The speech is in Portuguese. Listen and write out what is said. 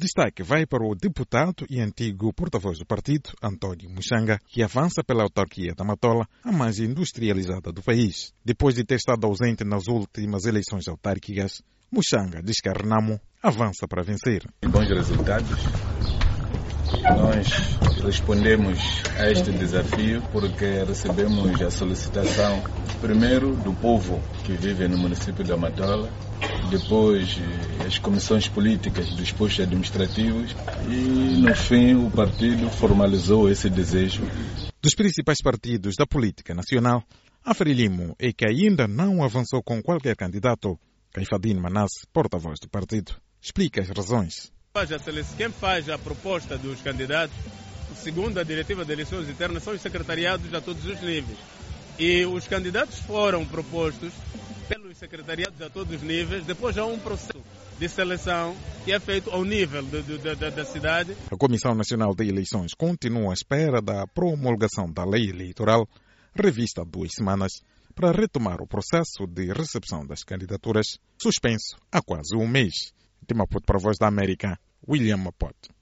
Destaque vai para o deputado e antigo porta-voz do partido, António Muxanga, que avança pela autarquia da Matola, a mais industrializada do país. Depois de ter estado ausente nas últimas eleições autárquicas, Muxanga diz que a Renamo avança para vencer. Bons resultados. Nós respondemos a este desafio porque recebemos a solicitação, primeiro, do povo que vive no município da Matola, depois as comissões políticas dos postos administrativos e, no fim, o partido formalizou esse desejo. Dos principais partidos da política nacional, a Frelimo é que ainda não avançou com qualquer candidato. Caifadine Manasse, porta-voz do partido, explica as razões. Quem faz a proposta dos candidatos, segundo a Diretiva de Eleições Internas, são os secretariados a todos os níveis. E os candidatos foram propostos pelos secretariados a todos os níveis, depois há um processo de seleção que é feito ao nível da cidade. A Comissão Nacional de Eleições continua à espera da promulgação da lei eleitoral, revista há 2 semanas, para retomar o processo de recepção das candidaturas, suspenso há quase um mês. De Maputo para a Voz da América, William Maputo.